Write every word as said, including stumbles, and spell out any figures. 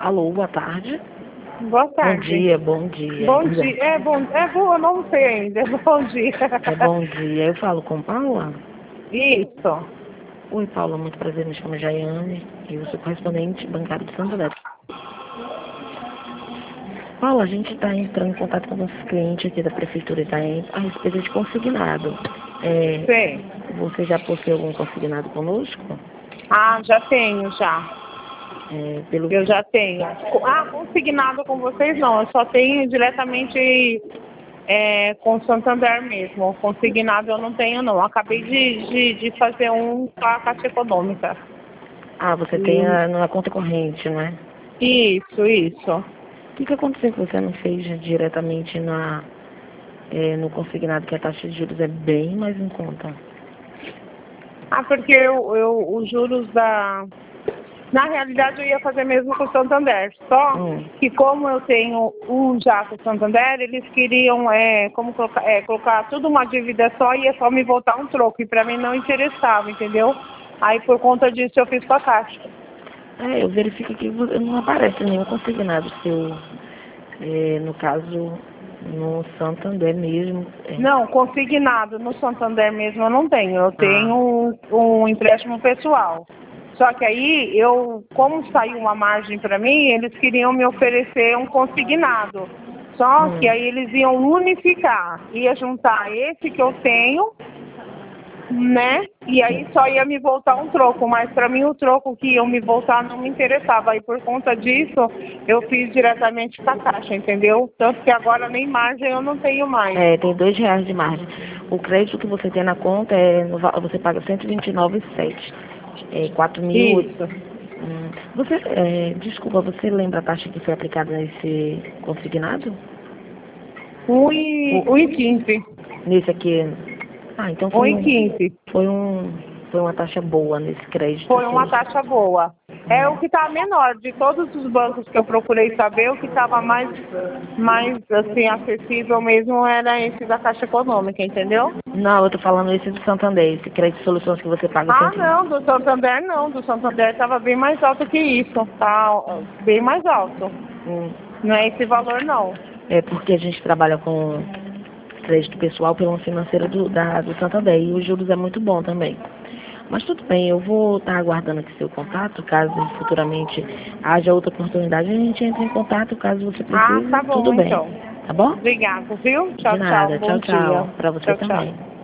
Alô, boa tarde. Boa tarde. Bom dia, bom dia. Bom dia. É bom, é bom, eu não sei ainda. Bom dia. É bom dia. Eu falo com Paula? Isso. Oi, Paula, muito prazer. Me chamo Jaiane e eu sou correspondente bancário de Santo André. Paula, a gente está entrando em contato com nossos clientes aqui da Prefeitura de Itaém a respeito de consignado. É, Sei. você já possui algum consignado conosco? Ah, já tenho, já. É, pelo... Eu já tenho. Ah, consignado com vocês não. Eu só tenho diretamente é, com o Santander mesmo. Consignado eu não tenho, não. Acabei de, de, de fazer um com a Caixa Econômica. Ah, você tem E... a, na conta corrente, não é? Isso, isso. O que, que aconteceu que você não fez diretamente na, é, no consignado, que a taxa de juros é bem mais em conta? Ah, porque eu, eu, os juros da... Na realidade, eu ia fazer mesmo com o Santander. Só Hum. que como eu tenho um já com o Santander, eles queriam é, como colocar, é, colocar tudo uma dívida só e é só me voltar um troco. E para mim não interessava, entendeu? Aí por conta disso eu fiz com a Caixa. É, eu verifico que não aparece nenhum consignado seu, é, no caso, no Santander mesmo. É. Não, consignado no Santander mesmo eu não tenho. Eu Ah, tenho um, um empréstimo pessoal. Só que aí, eu, como saiu uma margem para mim, eles queriam me oferecer um consignado. Só que hum. aí eles iam unificar, ia juntar esse que eu tenho, né? E aí só ia me voltar um troco, mas para mim o troco que iam me voltar não me interessava. Aí por conta disso, eu fiz diretamente com a Caixa, entendeu? Tanto que agora nem margem eu não tenho mais. É, tem dois reais de margem. O crédito que você tem na conta, é no va- você paga cento e vinte e nove vírgula sete. É quatro mil. Isso. Hum. Você, é, desculpa, você lembra a taxa que foi aplicada nesse consignado? um e O- quinze. Nesse aqui. Ah, então um foi e um, quinze. foi um, foi uma taxa boa nesse crédito Foi uma seu. taxa boa. É o que está menor. De todos os bancos que eu procurei saber, o que estava mais, mais assim, acessível mesmo era esse da Caixa Econômica, entendeu? Não, eu tô falando esse do Santander, esse crédito de soluções que você paga Ah, cento. não, do Santander não. Do Santander estava bem mais alto que isso. Tá bem mais alto. Hum, Não é esse valor, não. É porque a gente trabalha com crédito pessoal pela financeira do, da, do Santander e os juros é muito bom também. Mas tudo bem, eu vou estar aguardando aqui seu contato, caso futuramente haja outra oportunidade, a gente entra em contato, caso você Ah, precise, tá tudo bom, bem. então. Tá bom? Obrigada, viu? De Tchau, tchau. nada, Bom tchau, dia. tchau. Pra você Tchau, tchau. também.